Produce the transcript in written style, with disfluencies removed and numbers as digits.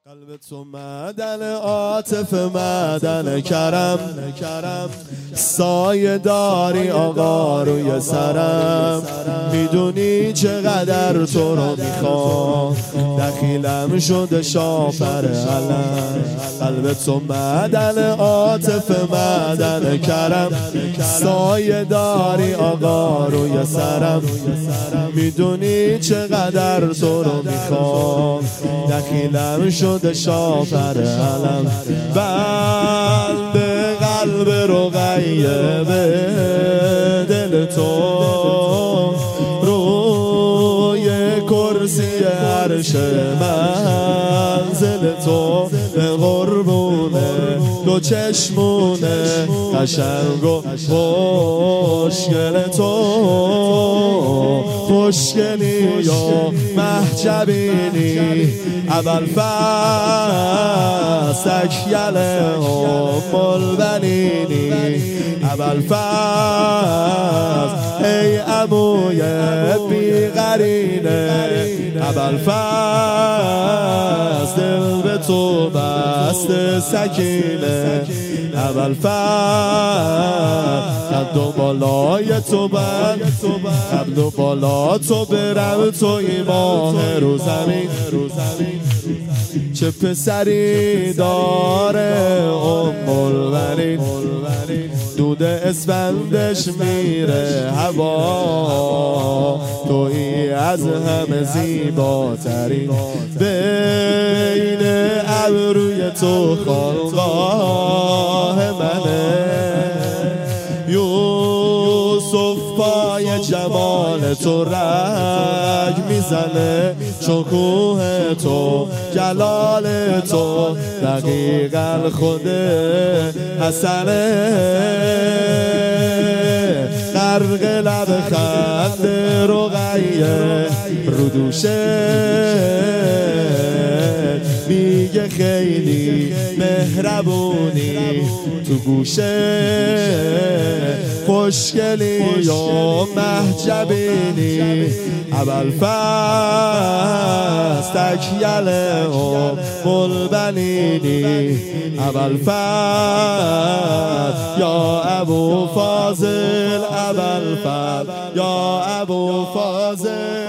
قلب تو معدن عاطف معدن کرم سایه داری آقا روی سرم میدونی چقدر تو رو میخوام دخیلم شده شاپر علم قلب تو معدن عاطف معدن کرم سایه داری آقا روی سرم میدونی چقدر تو رو میخوام دخیلم شده شاپر علم بند قلب رقیه دل تو روی کرسی عرش منزل تو قربونه دو چشمونه قشنگ و خوشگل تو خوشگلی و محجبینی اول فصل تکیله ملبنینی اول فصل ای عموی بیغرینه اول فصل دل به تو بست سکینه اول فصل قد و بالای تو بند قبل و بالا تو برم توی ماه رو زمین چه پسری داره البنین دود اسفندش میره هوا تویی از همه زیباترین بین ابروی تو خانقاه منه یوسف پای جمال تو رگ میزنه شکوه تو جلال تو دقیقا خود حسنه غرق لب خند رقیه رو دوشه میگه خیلی مهربونی تو گوشه خوشگلی و محجبینی اول فصل تکیله و ملبنینی اول فصل یا ابو فاضل اول فصل یا ابو فاضل